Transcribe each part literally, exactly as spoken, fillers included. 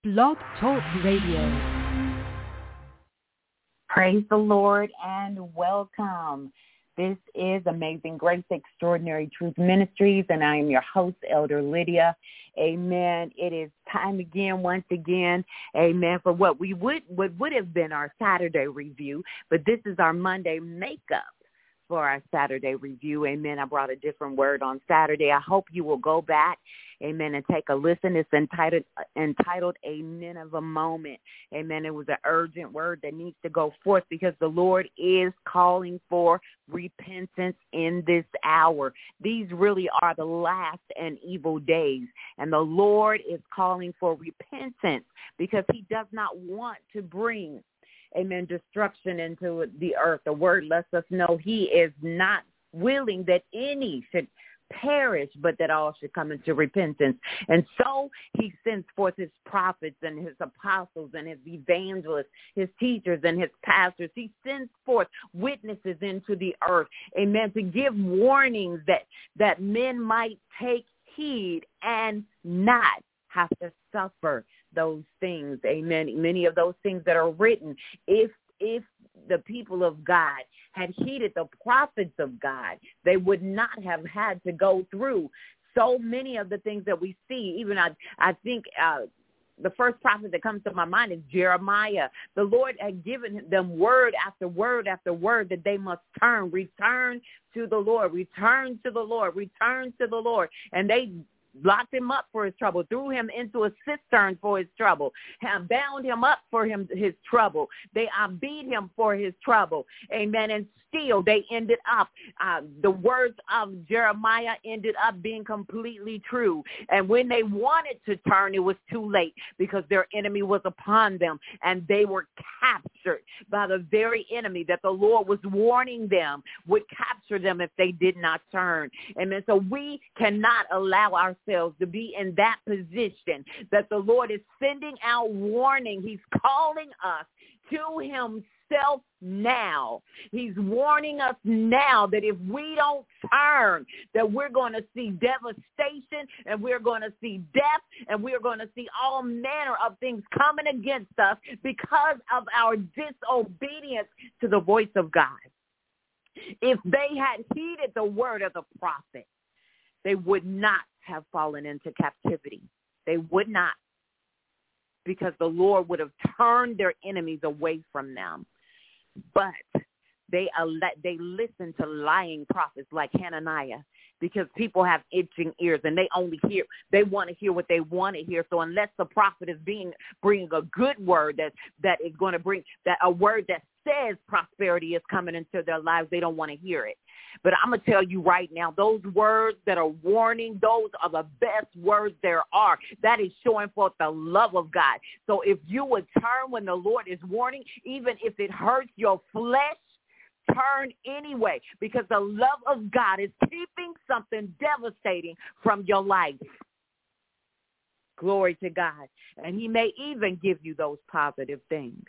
Blog Talk Radio. Praise the Lord and welcome. This is Amazing Grace Extraordinary Truth Ministries, and I am your host, Elder Lydia. Amen. It is time again, once again, amen, for what we would what would have been our Saturday review, but this is our Monday makeup for our Saturday review. Amen. I brought a different word on Saturday. I hope you will go back, amen, and take a listen. It's entitled entitled A Nineveh Moment. Amen. It was an urgent word that needs to go forth because the Lord is calling for repentance in this hour. These really are the last and evil days, and the Lord is calling for repentance because he does not want to bring, amen, destruction into the earth. The word lets us know he is not willing that any should perish, but that all should come into repentance. And so he sends forth his prophets and his apostles and his evangelists, his teachers and his pastors. He sends forth witnesses into the earth, amen, to give warnings that, that men might take heed and not have to suffer those things. Amen. Many of those things that are written, if if the people of God had heeded the prophets of God, they would not have had to go through so many of the things that we see. Even I, I think uh, the first prophet that comes to my mind is Jeremiah. The Lord had given them word after word after word that they must turn, return to the Lord, return to the Lord, return to the Lord. And they locked him up for his trouble, threw him into a cistern for his trouble, have bound him up for him his trouble. They uh, beat him for his trouble. Amen. And still they ended up, uh, the words of Jeremiah ended up being completely true. And when they wanted to turn, it was too late because their enemy was upon them and they were captured by the very enemy that the Lord was warning them would capture them if they did not turn. Amen. So we cannot allow ourselves to be in that position that the Lord is sending out warning. He's calling us to himself now. He's warning us now that if we don't turn, that we're going to see devastation and we're going to see death and we're going to see all manner of things coming against us because of our disobedience to the voice of God. If they had heeded the word of the prophet, they would not have fallen into captivity. They would not, because the Lord would have turned their enemies away from them. But they they listen to lying prophets like Hananiah, because people have itching ears and they only hear, they want to hear what they want to hear. So unless the prophet is being bringing a good word that that is going to bring that a word that says prosperity is coming into their lives, they don't want to hear it. But I'm going to tell you right now, those words that are warning, those are the best words there are. That is showing forth the love of God. So if you would turn when the Lord is warning, even if it hurts your flesh, turn anyway, because the love of God is keeping something devastating from your life. Glory to God. And he may even give you those positive things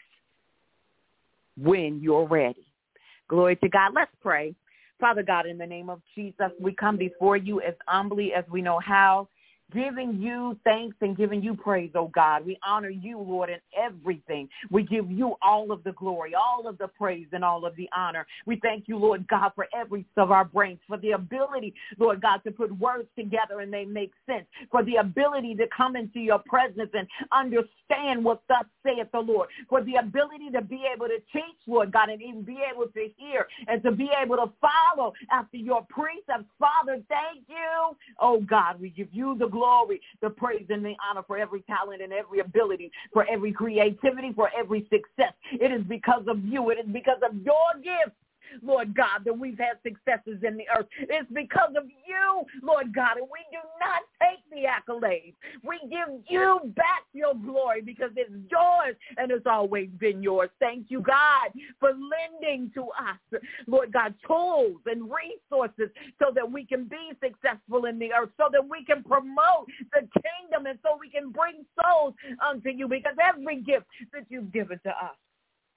when you're ready. Glory to God. Let's pray. Father God, in the name of Jesus, we come before you as humbly as we know how, giving you thanks and giving you praise, oh God. We honor you, Lord, in everything. We give you all of the glory, all of the praise, and all of the honor. We thank you, Lord God, for every of our brains, for the ability, Lord God, to put words together and they make sense, for the ability to come into your presence and understand what thus saith the Lord, for the ability to be able to teach, Lord God, and even be able to hear and to be able to follow after your precepts. Father, thank you. Oh God, we give you the glory, the praise, and the honor for every talent and every ability, for every creativity, for every success. It is because of you. It is because of your gift, Lord God, that we've had successes in the earth. It's because of you, Lord God, and we do not take the accolades. We give you back your glory because it's yours and it's always been yours. Thank you, God, for lending to us, Lord God, tools and resources so that we can be successful in the earth, so that we can promote the kingdom and so we can bring souls unto you, because every gift that you've given to us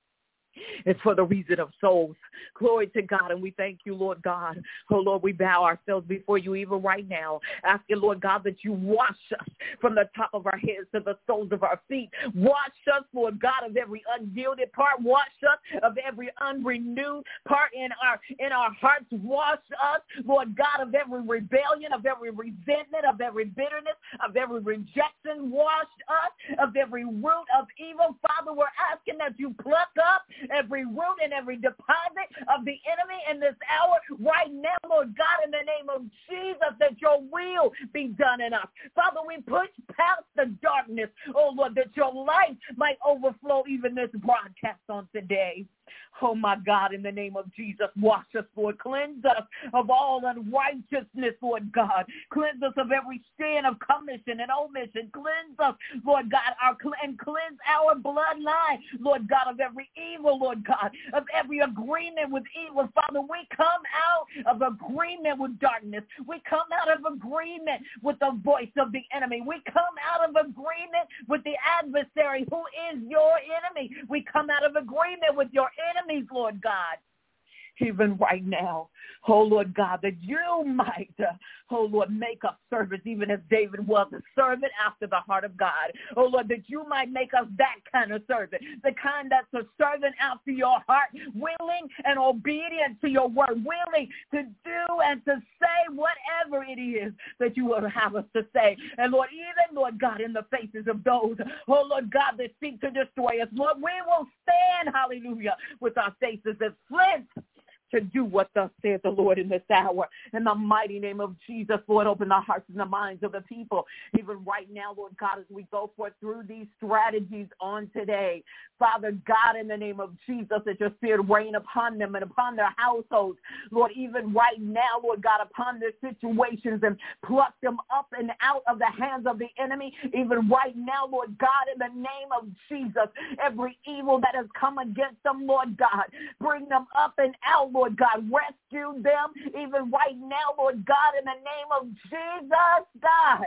It's for the reason of souls. Glory to God. And we thank you, Lord God. Oh, Lord, we bow ourselves before you even right now, asking, Lord God, that you wash us from the top of our heads to the soles of our feet. Wash us, Lord God, of every unyielded part. Wash us of every unrenewed part in our in our hearts. Wash us, Lord God, of every rebellion, of every resentment, of every bitterness, of every rejection. Wash us of every root of evil. Father, we're asking that you pluck up every root and every deposit of the enemy in this hour right now, Lord God, in the name of Jesus, that your will be done in us. Father, we push past the darkness, oh Lord, that your light might overflow even this broadcast on today. Oh, my God, in the name of Jesus, wash us, Lord. Cleanse us of all unrighteousness, Lord God. Cleanse us of every sin of commission and omission. Cleanse us, Lord God, our and cleanse our bloodline, Lord God, of every evil, Lord God, of every agreement with evil. Father, we come out of agreement with darkness. We come out of agreement with the voice of the enemy. We come out of agreement with the adversary who is your enemy. We come out of agreement with your enemies, Lord God, even right now. Oh, Lord God, that you might, uh, oh, Lord, make us servants, even as David was a servant after the heart of God. Oh, Lord, that you might make us that kind of servant, the kind that's a servant after your heart, willing and obedient to your word, willing to do and to say whatever it is that you will have us to say. And, Lord, even, Lord God, in the faces of those, oh, Lord God, that seek to destroy us, Lord, we will stand, hallelujah, with our faces as flint, to do what thus saith the Lord in this hour. In the mighty name of Jesus, Lord, open the hearts and the minds of the people. Even right now, Lord God, as we go forth through these strategies on today, Father God, in the name of Jesus, that your spirit reign upon them and upon their households. Lord, even right now, Lord God, upon their situations, and pluck them up and out of the hands of the enemy. Even right now, Lord God, in the name of Jesus, every evil that has come against them, Lord God, bring them up and out, Lord Lord God, rescue them even right now, Lord God, in the name of Jesus, God.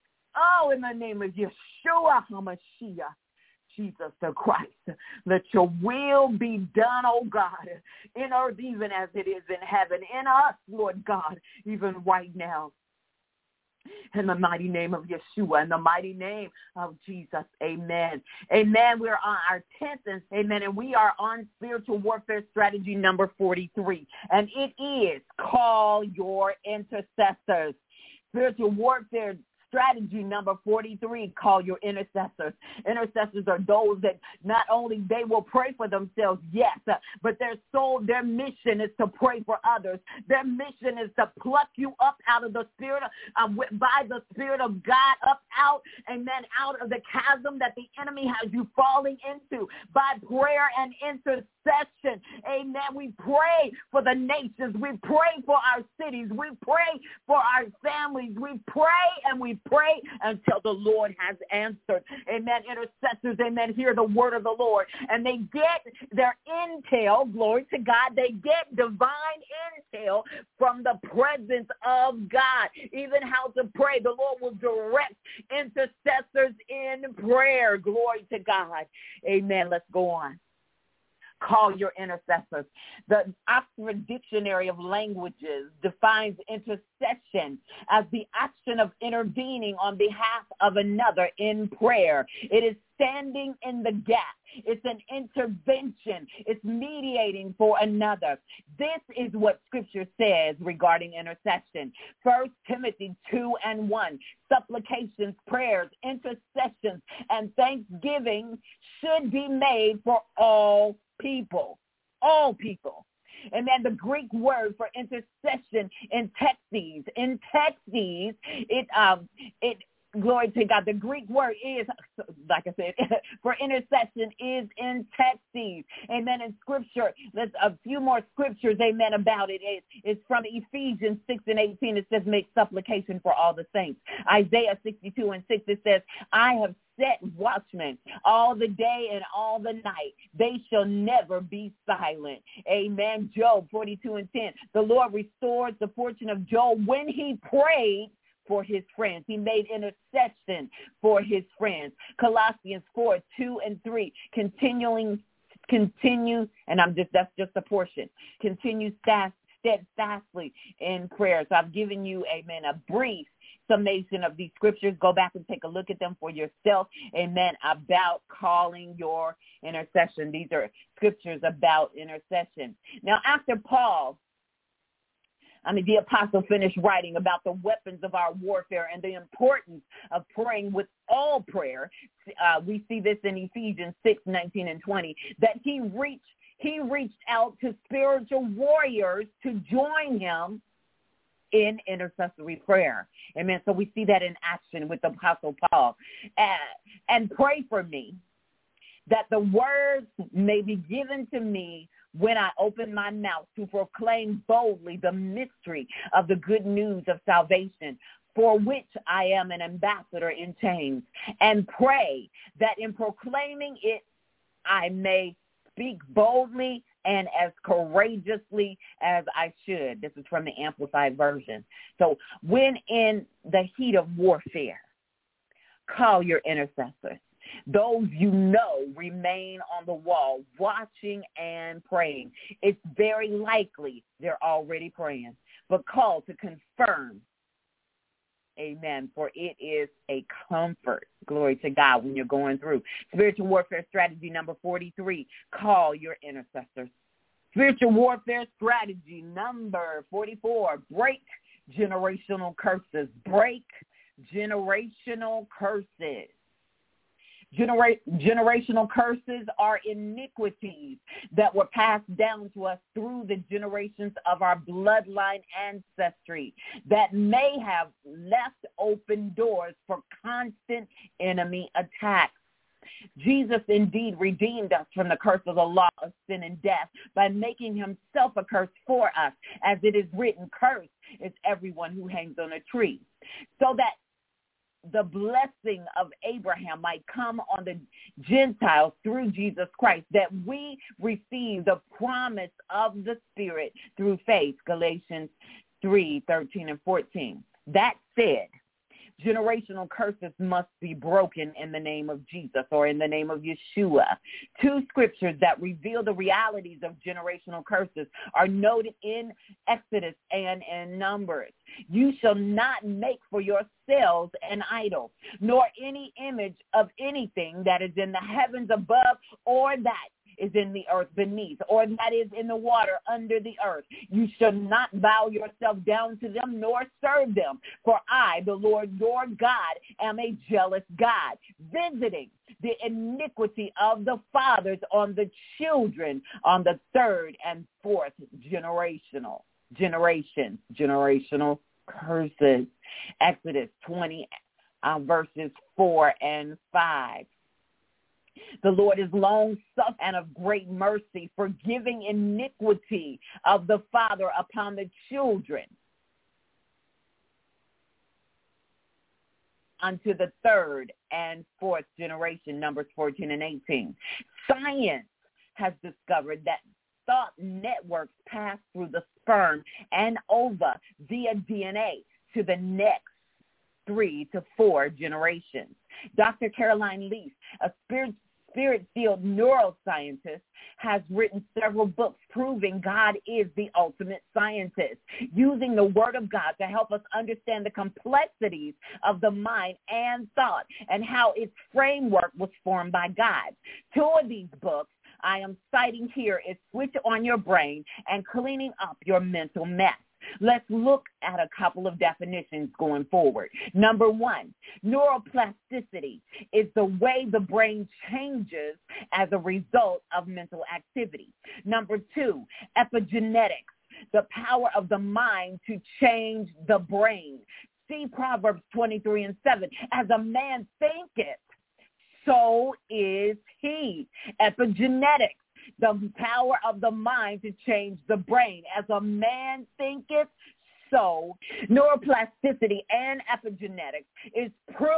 Oh, in the name of Yeshua HaMashiach, Jesus the Christ. Let your will be done, oh God, in earth even as it is in heaven, in us, Lord God, even right now. In the mighty name of Yeshua, in the mighty name of Jesus, amen. Amen. We're on our tenth, and amen, and we are on spiritual warfare strategy number forty-three, and it is call your intercessors. Spiritual warfare strategy number forty-three, call your intercessors. Intercessors are those that not only they will pray for themselves, yes, uh, but their soul, their mission is to pray for others. Their mission is to pluck you up out of the spirit, uh, by the Spirit of God, up out, and then out of the chasm that the enemy has you falling into by prayer and intercession. Amen. We pray for the nations. We pray for our cities. We pray for our families. We pray and we pray until the Lord has answered. Amen. Intercessors, amen, hear the word of the Lord. And they get their intel, glory to God, they get divine intel from the presence of God. Even how to pray, the Lord will direct intercessors in prayer. Glory to God. Amen. Let's go on. Call your intercessors. The Oxford Dictionary of Languages defines intercession as the action of intervening on behalf of another in prayer. It is standing in the gap. It's an intervention. It's mediating for another. This is what Scripture says regarding intercession. First Timothy two and one, supplications, prayers, intercessions, and thanksgiving should be made for all people, all people. And then the Greek word for intercession in textes, in textes, it um it glory to God. The Greek word is, like I said, for intercession is in textes. Amen. In Scripture, there's a few more scriptures, amen, about it. it. It's from Ephesians six and eighteen. It says, make supplication for all the saints. Isaiah sixty-two and six, it says, I have set watchmen all the day and all the night. They shall never be silent. Amen. Job forty-two and ten. The Lord restored the fortune of Job when he prayed for his friends. He made intercession for his friends. Colossians four, two and three, continuing Continue, and I'm just, that's just a portion. Continue fast, steadfastly in prayer. So I've given you, amen, a brief summation of these scriptures. Go back and take a look at them for yourself, amen, about calling your intercession. These are scriptures about intercession. Now, after Paul, I mean, the apostle finished writing about the weapons of our warfare and the importance of praying with all prayer. Uh, we see this in Ephesians six, nineteen and twenty, that he reached, he reached out to spiritual warriors to join him in intercessory prayer. Amen. So we see that in action with the apostle Paul. Uh, and pray for me that the words may be given to me when I open my mouth to proclaim boldly the mystery of the good news of salvation, for which I am an ambassador in chains, and pray that in proclaiming it, I may speak boldly and as courageously as I should. This is from the Amplified Version. So when in the heat of warfare, call your intercessors. Those you know remain on the wall, watching and praying. It's very likely they're already praying, but call to confirm. Amen. For it is a comfort, glory to God, when you're going through. Spiritual warfare strategy number forty-three, call your intercessors. Spiritual warfare strategy number forty-four, break generational curses. Break generational curses. Genera- generational curses are iniquities that were passed down to us through the generations of our bloodline ancestry that may have left open doors for constant enemy attacks. Jesus indeed redeemed us from the curse of the law of sin and death by making himself a curse for us. As it is written, cursed is everyone who hangs on a tree. So that the blessing of Abraham might come on the Gentiles through Jesus Christ, that we receive the promise of the Spirit through faith, Galatians three, thirteen and fourteen. That said, generational curses must be broken in the name of Jesus, or in the name of Yeshua. Two scriptures that reveal the realities of generational curses are noted in Exodus and in Numbers. You shall not make for yourselves an idol, nor any image of anything that is in the heavens above, or that is in the earth beneath, or that is in the water under the earth. You shall not bow yourself down to them, nor serve them. For I, the Lord your God, am a jealous God, visiting the iniquity of the fathers on the children, on the third and fourth generational, generation, generational curses. Exodus twenty, uh, verses four and five. The Lord is long-suffering and of great mercy, forgiving iniquity of the father upon the children unto the third and fourth generation, Numbers fourteen and eighteen. Science has discovered that thought networks pass through the sperm and ova via D N A to the next three to four generations. Doctor Caroline Leaf, a spirit Spirit-filled neuroscientist, has written several books proving God is the ultimate scientist, using the Word of God to help us understand the complexities of the mind and thought and how its framework was formed by God. Two of these books I am citing here is Switch on Your Brain and Cleaning Up Your Mental Mess. Let's look at a couple of definitions going forward. Number one, neuroplasticity is the way the brain changes as a result of mental activity. Number two, epigenetics, the power of the mind to change the brain. See Proverbs twenty-three and seven. As a man thinketh, so is he. Epigenetics, the power of the mind to change the brain. As a man thinketh, so. Neuroplasticity and epigenetics is proof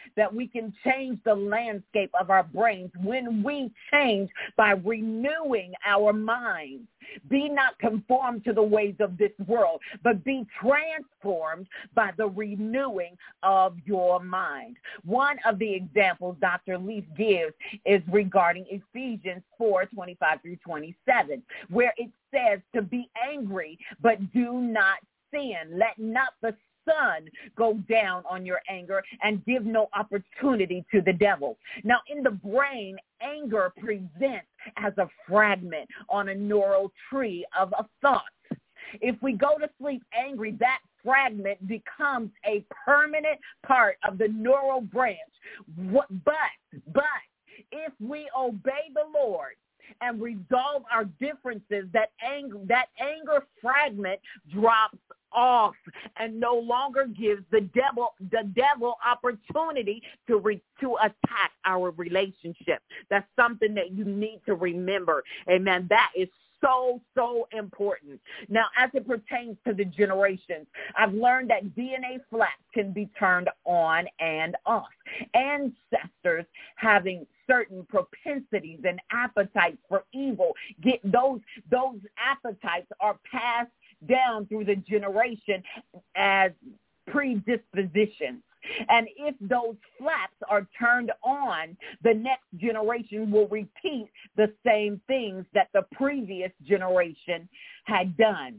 that we can change the landscape of our brains when we change by renewing our minds. Be not conformed to the ways of this world, but be transformed by the renewing of your mind. One of the examples Doctor Leaf gives is regarding Ephesians four, twenty-five through twenty-seven, where it says to be angry, but do not sin. Let not the sun go down on your anger, and give no opportunity to the devil. Now, in the brain, anger presents as a fragment on a neural tree of a thought. If we go to sleep angry, that fragment becomes a permanent part of the neural branch. But, but if we obey the Lord and resolve our differences, that anger, that anger fragment drops off and no longer gives the devil the devil opportunity to re, to attack our relationship. That's something that you need to remember. Amen. That is so, so important. Now, as it pertains to the generations, I've learned that D N A flaps can be turned on and off. Ancestors having certain propensities and appetites for evil, get those those appetites are passed down through the generation as predispositions. And if those flaps are turned on, the next generation will repeat the same things that the previous generation had done.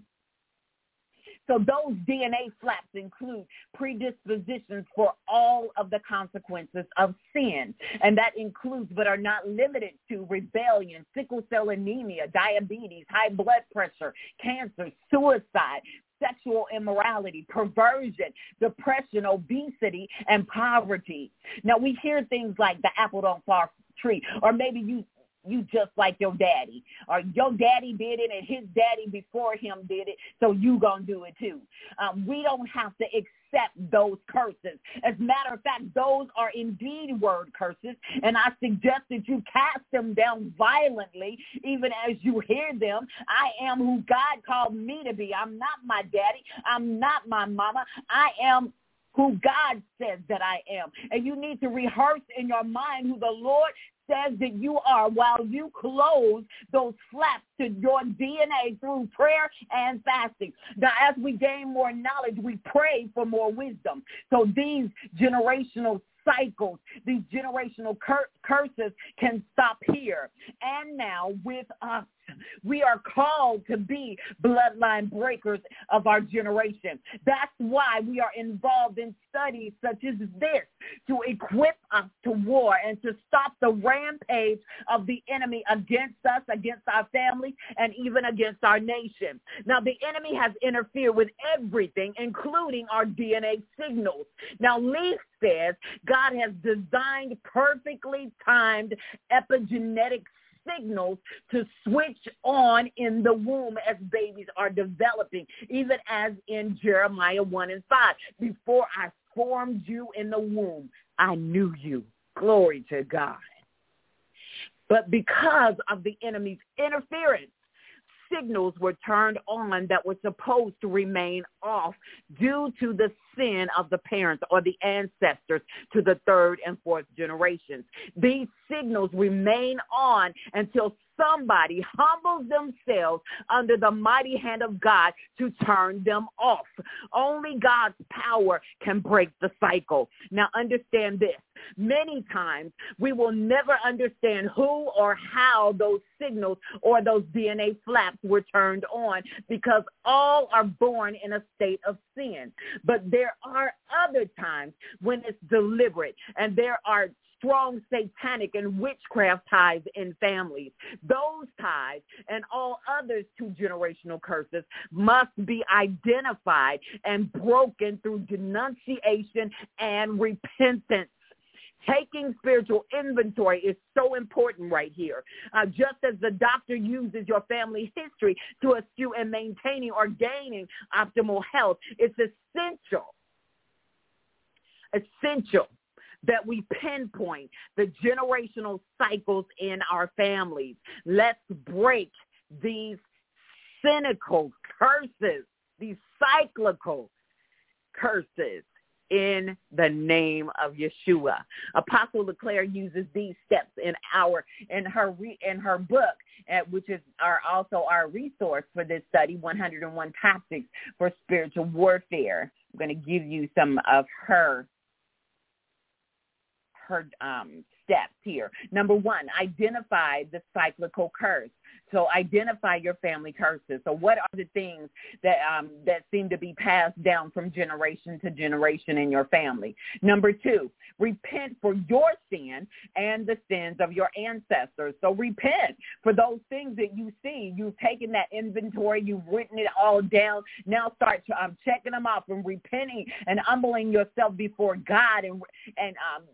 So those D N A flaps include predispositions for all of the consequences of sin. And that includes but are not limited to rebellion, sickle cell anemia, diabetes, high blood pressure, cancer, suicide, sexual immorality, perversion, depression, obesity, and poverty. Now, we hear things like the apple don't fall tree, or maybe you you just like your daddy, or your daddy did it and his daddy before him did it, so you gonna do it too. Um, we don't have to accept those curses. As a matter of fact, those are indeed word curses, and I suggest that you cast them down violently, even as you hear them. I am who God called me to be. I'm not my daddy. I'm not my mama. I am who God says that I am. And you need to rehearse in your mind who the Lord says that you are while you close those flaps to your D N A through prayer and fasting. Now, as we gain more knowledge, we pray for more wisdom. So these generational cycles, these generational cur- curses can stop here. And now with us, we are called to be bloodline breakers of our generation. That's why we are involved in studies such as this, to equip us to war and to stop the rampage of the enemy against us, against our families, and even against our nation. Now, the enemy has interfered with everything, including our D N A signals. Now, Leaf says God has designed perfectly timed epigenetic signals to switch on in the womb as babies are developing, even as in Jeremiah one and five. Before I formed you in the womb, I knew you. Glory to God. But because of the enemy's interference, signals were turned on that were supposed to remain off due to the sin of the parents or the ancestors to the third and fourth generations. These signals remain on until somebody humbles themselves under the mighty hand of God to turn them off. Only God's power can break the cycle. Now, understand this. Many times we will never understand who or how those signals or those D N A flaps were turned on, because all are born in a state of sin. But there are other times when it's deliberate, and there are strong satanic and witchcraft ties in families. Those ties and all others to generational curses must be identified and broken through denunciation and repentance. Taking spiritual inventory is so important right here. Uh, just as the doctor uses your family history to assist you in maintaining or gaining optimal health, it's essential, essential that we pinpoint the generational cycles in our families. Let's break these cynical curses, these cyclical curses in the name of Yeshua. Apostle LeClaire uses these steps in our in her re, in her book, uh, which is our also our resource for this study, one hundred one Tactics for Spiritual Warfare. I'm going to give you some of her her um, steps here. Number one, identify the cyclical curse. So identify your family curses. So what are the things that um, that seem to be passed down from generation to generation in your family? Number two, repent for your sin and the sins of your ancestors. So repent for those things that you see. You've taken that inventory. You've written it all down. Now start um, checking them off and repenting and humbling yourself before God and and um,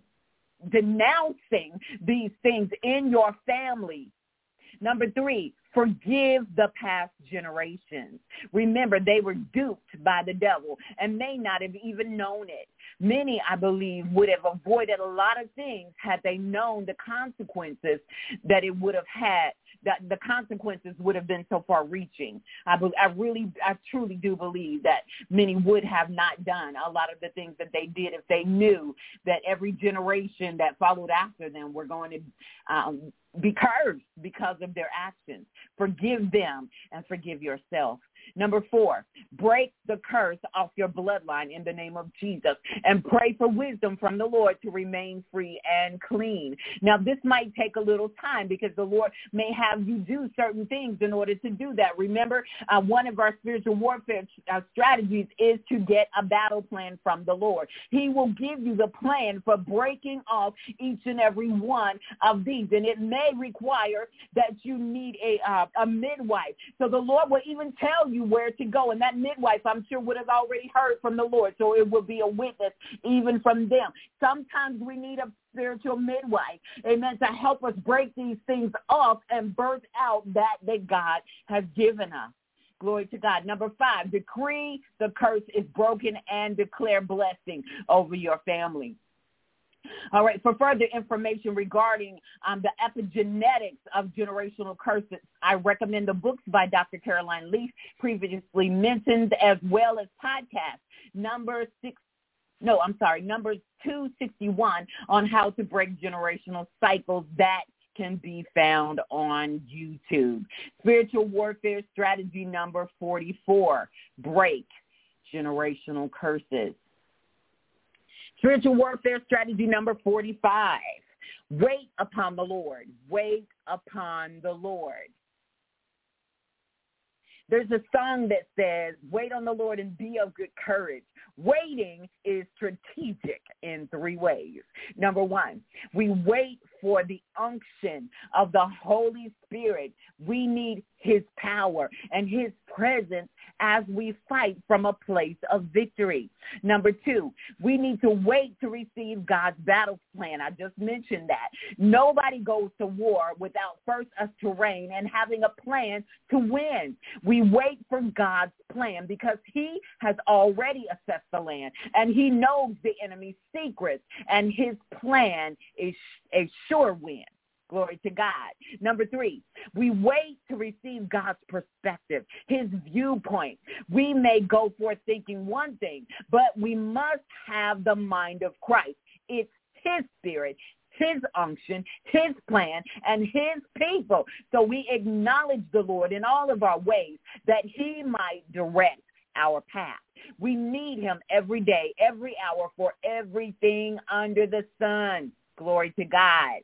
denouncing these things in your family. Number three, forgive the past generations. Remember, they were duped by the devil and may not have even known it. Many, I believe, would have avoided a lot of things had they known the consequences that it would have had, that the consequences would have been so far reaching. I, be, I really, I truly do believe that many would have not done a lot of the things that they did if they knew that every generation that followed after them were going to um, be cursed because of their actions. Forgive them and forgive yourself. Number four, break the curse off your bloodline in the name of Jesus and pray for wisdom from the Lord to remain free and clean. Now, this might take a little time because the Lord may have you do certain things in order to do that. Remember, uh, one of our spiritual warfare uh, strategies is to get a battle plan from the Lord. He will give you the plan for breaking off each and every one of these, and it may require that you need a, uh, a midwife. So the Lord will even tell you where to go. And that midwife, I'm sure, would have already heard from the Lord. So it will be a witness even from them. Sometimes we need a spiritual midwife, amen, to help us break these things off and birth out that that God has given us. Glory to God. Number five, decree the curse is broken and declare blessing over your family. All right, for further information regarding um, the epigenetics of generational curses, I recommend the books by Doctor Caroline Leaf, previously mentioned, as well as podcast number six. No, I'm sorry, number two sixty-one on how to break generational cycles. That can be found on YouTube. Spiritual warfare strategy number forty-four, break generational curses. Spiritual warfare strategy number forty-five, wait upon the Lord. Wait upon the Lord. There's a song that says, wait on the Lord and be of good courage. Waiting is strategic in three ways. Number one, we wait for the unction of the Holy Spirit. We need his power and his presence as we fight from a place of victory. Number two, we need to wait to receive God's battle plan. I just mentioned that. Nobody goes to war without first a terrain and having a plan to win. We wait for God's plan because he has already assessed the land and he knows the enemy's secrets, and his plan is a sure win. Glory to God. Number three, we wait to receive God's perspective, his viewpoint. We may go forth thinking one thing, but we must have the mind of Christ. It's his spirit, his unction, his plan, and his people. So we acknowledge the Lord in all of our ways that he might direct our path. We need him every day, every hour, for everything under the sun. Glory to God.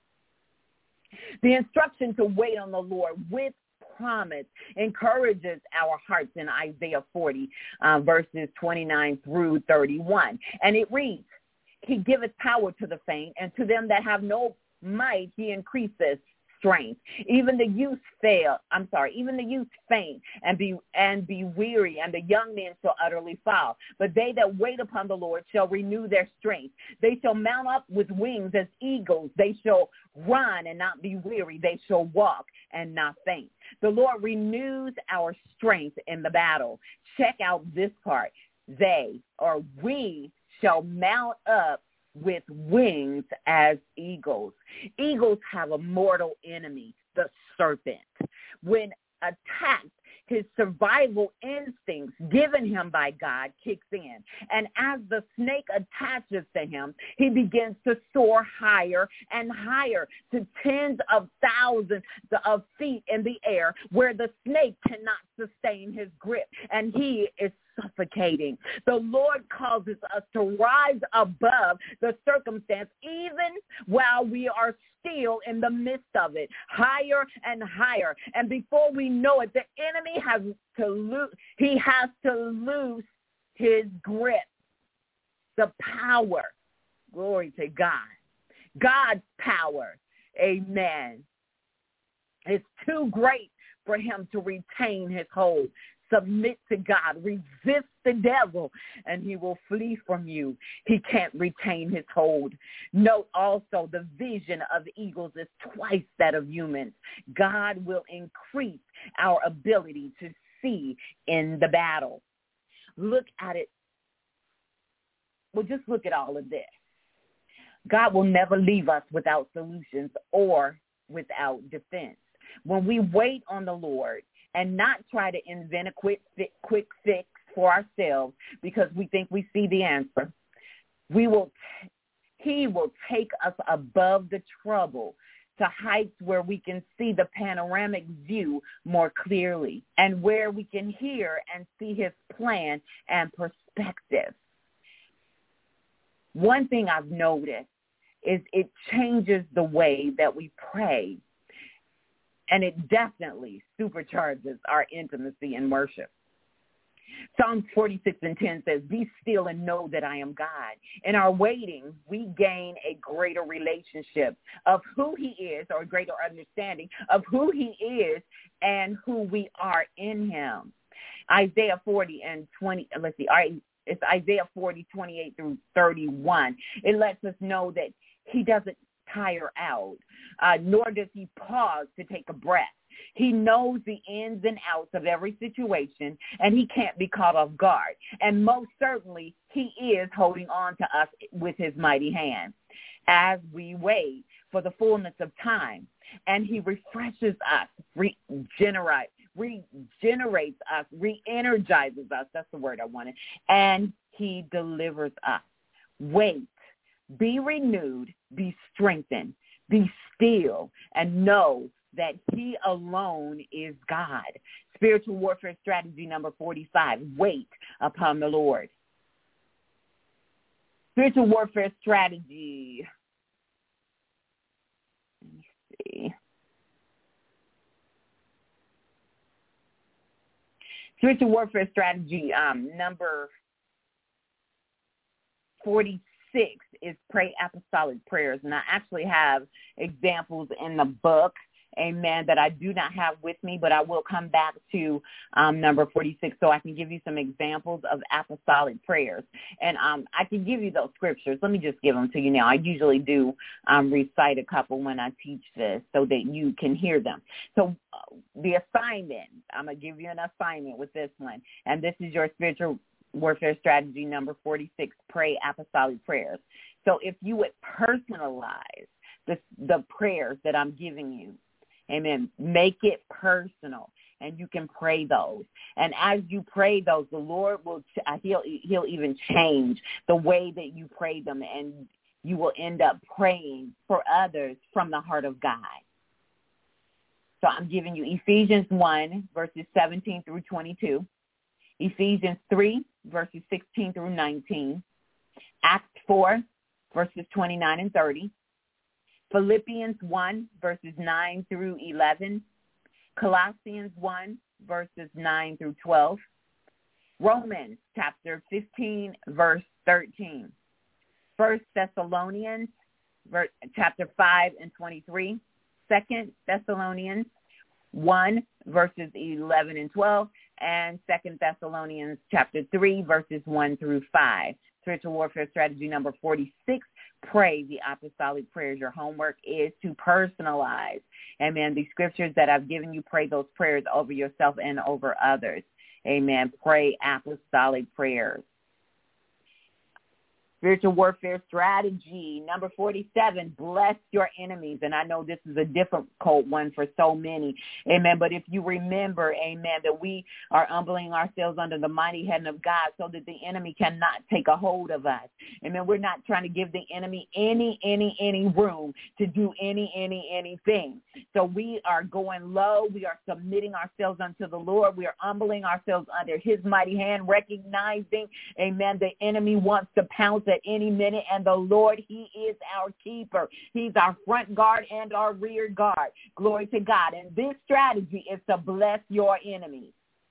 The instruction to wait on the Lord with promise encourages our hearts in Isaiah forty, uh, verses twenty-nine through thirty-one. And it reads, he giveth power to the faint, and to them that have no might he increaseth strength. Even the youth fail, I'm sorry, even the youth faint and be and be weary, and the young men shall utterly fall. But they that wait upon the Lord shall renew their strength. They shall mount up with wings as eagles. They shall run and not be weary. They shall walk and not faint. The Lord renews our strength in the battle. Check out this part. They, or we, shall mount up with wings as eagles. Eagles have a mortal enemy, the serpent. When attacked, his survival instincts given him by God kicks in. And as the snake attaches to him, he begins to soar higher and higher to tens of thousands of feet in the air where the snake cannot sustain his grip, and he is suffocating. The Lord causes us to rise above the circumstance even while we are still in the midst of it, higher and higher. And before we know it, the enemy has to lose, he has to lose his grip, the power. Glory to God. God's power, amen, is too great for him to retain his hold. Submit to God. Resist the devil, and he will flee from you. He can't retain his hold. Note also the vision of eagles is twice that of humans. God will increase our ability to see in the battle. Look at it. Well, just look at all of this. God will never leave us without solutions or without defense. When we wait on the Lord and not try to invent a quick, quick fix for ourselves because we think we see the answer, we will. T- he will take us above the trouble to heights where we can see the panoramic view more clearly and where we can hear and see his plan and perspective. One thing I've noticed is it changes the way that we pray. And it definitely supercharges our intimacy in worship. Psalm forty-six and ten says, be still and know that I am God. In our waiting, we gain a greater relationship of who he is, or a greater understanding of who he is and who we are in him. Isaiah forty and twenty, let's see, it's Isaiah forty, twenty-eight through thirty-one. It lets us know that he doesn't tire out, uh, nor does he pause to take a breath. He knows the ins and outs of every situation, and he can't be caught off guard. And most certainly, he is holding on to us with his mighty hand as we wait for the fullness of time. And he refreshes us, regenerates, regenerates us, re-energizes us. That's the word I wanted. And he delivers us. Wait. Be renewed, be strengthened, be still, and know that he alone is God. Spiritual warfare strategy number forty-five, wait upon the Lord. Spiritual warfare strategy, let me see. Spiritual warfare strategy um, number forty-six is pray apostolic prayers. And I actually have examples in the book, amen, that I do not have with me, but I will come back to um, number forty-six so I can give you some examples of apostolic prayers. And um, I can give you those scriptures. Let me just give them to you now. I usually do um, recite a couple when I teach this so that you can hear them. So uh, the assignment, I'm going to give you an assignment with this one. And this is your spiritual warfare strategy number forty-six, pray apostolic prayers. So if you would personalize the, the prayers that I'm giving you, amen, make it personal, and you can pray those. And as you pray those, the Lord will, he'll, he'll even change the way that you pray them, and you will end up praying for others from the heart of God. So I'm giving you Ephesians one, verses seventeen through twenty-two. Ephesians three, verses sixteen through nineteen. Acts four, verses twenty-nine and thirty. Philippians one, verses nine through eleven. Colossians one, verses nine through twelve. Romans chapter fifteen, verse thirteen. First Thessalonians verse, chapter five and twenty-three. Second Thessalonians one, verses eleven and twelve. And Second Thessalonians chapter three, verses one through five. Spiritual warfare strategy number forty-six, pray the apostolic prayers. Your homework is to personalize, amen, the scriptures that I've given you. Pray those prayers over yourself and over others. Amen. Pray apostolic prayers. Spiritual warfare strategy. Number forty-seven, bless your enemies. And I know this is a difficult one for so many. Amen. But if you remember, amen, that we are humbling ourselves under the mighty hand of God so that the enemy cannot take a hold of us. Amen. We're not trying to give the enemy any, any, any room to do any, any, anything. So we are going low. We are submitting ourselves unto the Lord. We are humbling ourselves under his mighty hand, recognizing, amen, the enemy wants to pounce at any minute, and the Lord, he is our keeper. He's our front guard and our rear guard. Glory to God. And this strategy is to bless your enemies.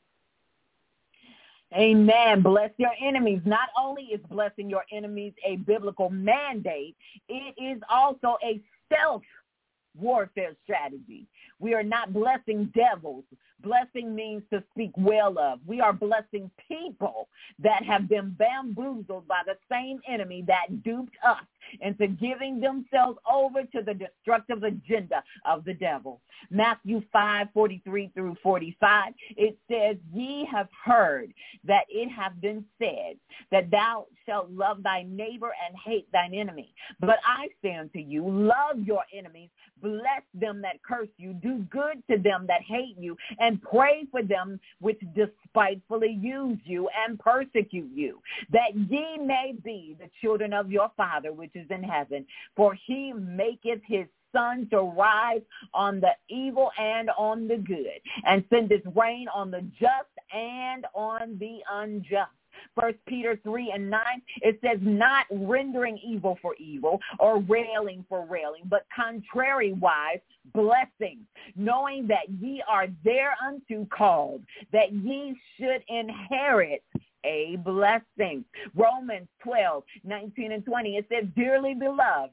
Amen. Bless your enemies. Not only is blessing your enemies a biblical mandate, it is also a self warfare strategy. We are not blessing devils. Blessing means to speak well of. We are blessing people that have been bamboozled by the same enemy that duped us into giving themselves over to the destructive agenda of the devil. Matthew five, forty-three through forty-five, it says, ye have heard that it hath been said that thou shalt love thy neighbor and hate thine enemy. But I say unto you, love your enemies, bless them that curse you, do good to them that hate you, and pray for them which despitefully use you and persecute you, that ye may be the children of your Father which is in heaven. For he maketh his sun to rise on the evil and on the good, and sendeth rain on the just and on the unjust. First Peter three and nine, it says, not rendering evil for evil or railing for railing, but contrariwise blessing, knowing that ye are thereunto called, that ye should inherit a blessing. Romans twelve, nineteen and twenty, it says, dearly beloved,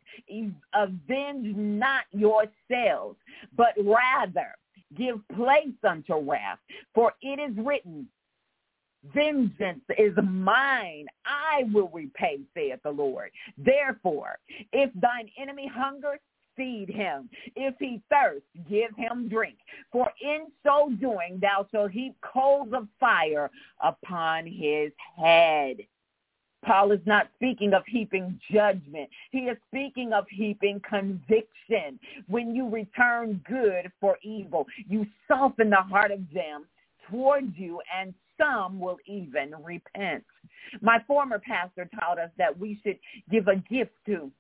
avenge not yourselves, but rather give place unto wrath, for it is written, vengeance is mine, I will repay, saith the Lord. Therefore, if thine enemy hungers, feed him. If he thirst, give him drink. For in so doing, thou shalt heap coals of fire upon his head. Paul is not speaking of heaping judgment. He is speaking of heaping conviction. When you return good for evil, you soften the heart of them towards you, and some will even repent. My former pastor taught us that we should give a gift to,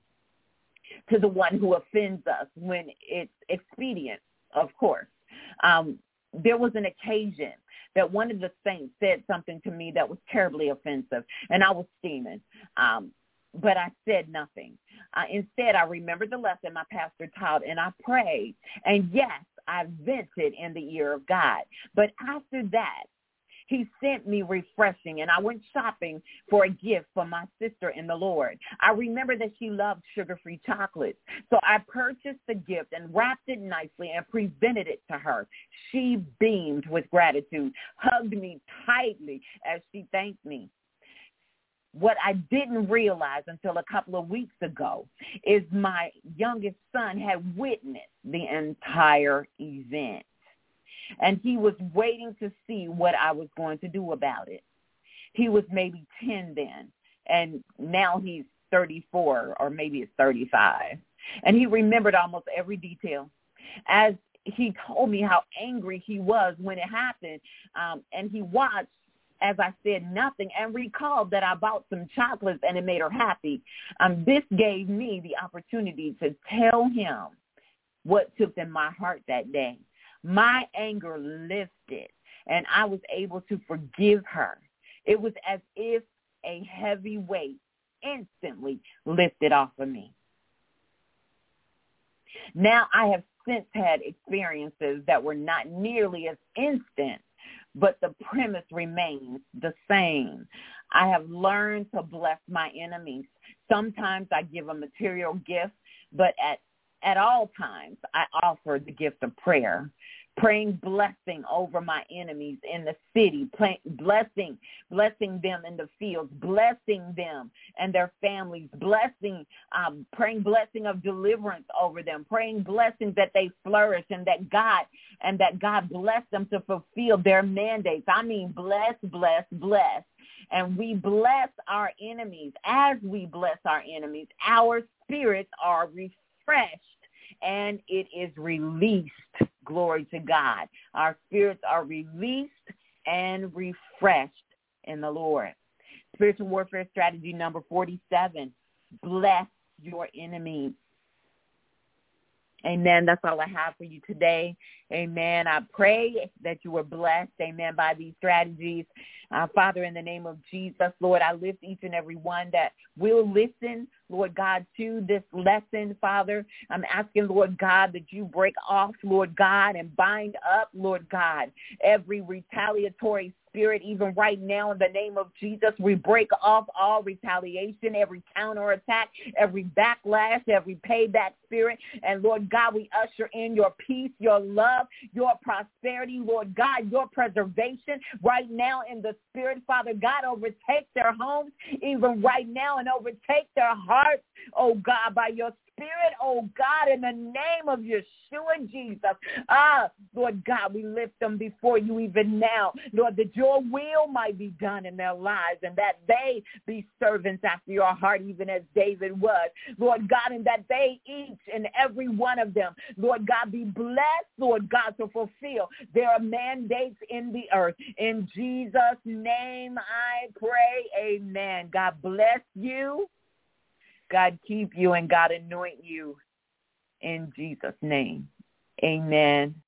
to the one who offends us when it's expedient, of course. Um, there was an occasion that one of the saints said something to me that was terribly offensive, and I was steaming, um, but I said nothing. Uh, instead, I remembered the lesson my pastor taught, and I prayed, and yes, I vented in the ear of God. But after that, he sent me refreshing, and I went shopping for a gift for my sister in the Lord. I remember that she loved sugar-free chocolates, so I purchased the gift and wrapped it nicely and presented it to her. She beamed with gratitude, hugged me tightly as she thanked me. What I didn't realize until a couple of weeks ago is my youngest son had witnessed the entire event. And he was waiting to see what I was going to do about it. He was maybe ten then, and now he's thirty-four, or maybe it's thirty-five. And he remembered almost every detail. As he told me how angry he was when it happened, um, and he watched as I said nothing and recalled that I bought some chocolates and it made her happy. Um, this gave me the opportunity to tell him what took in my heart that day. My anger lifted, and I was able to forgive her. It was as if a heavy weight instantly lifted off of me. Now, I have since had experiences that were not nearly as instant, but the premise remains the same. I have learned to bless my enemies. Sometimes I give a material gift, but at At all times, I offer the gift of prayer, praying blessing over my enemies in the city, play, blessing, blessing them in the fields, blessing them and their families, blessing, um, praying blessing of deliverance over them, praying blessings that they flourish and that God and that God bless them to fulfill their mandates. I mean, bless, bless, bless. and we bless our enemies. As we bless our enemies, our spirits are refreshed and it is released. Glory to God. Our spirits are released and refreshed in the Lord. Spiritual warfare strategy number forty-seven, bless your enemies. Amen. That's all I have for you today. Amen. I pray that you were blessed, amen, by these strategies. Uh, Father, in the name of Jesus, Lord, I lift each and every one that will listen, Lord God, to this lesson, Father. I'm asking, Lord God, that you break off, Lord God, and bind up, Lord God, every retaliatory spirit, even right now, in the name of Jesus. We break off all retaliation, every counterattack, every backlash, every payback spirit. And Lord God, we usher in your peace, your love, your prosperity, Lord God, your preservation right now in the spirit. Father God, overtake their homes even right now and overtake their hearts, oh God, by your Spirit, oh God, in the name of Yeshua, Jesus. Ah, Lord God, we lift them before you even now. Lord, that your will might be done in their lives and that they be servants after your heart, even as David was. Lord God, and that they, each and every one of them, Lord God, be blessed, Lord God, to fulfill their mandates in the earth. In Jesus' name I pray, amen. God bless you. God keep you and God anoint you in Jesus' name. Amen.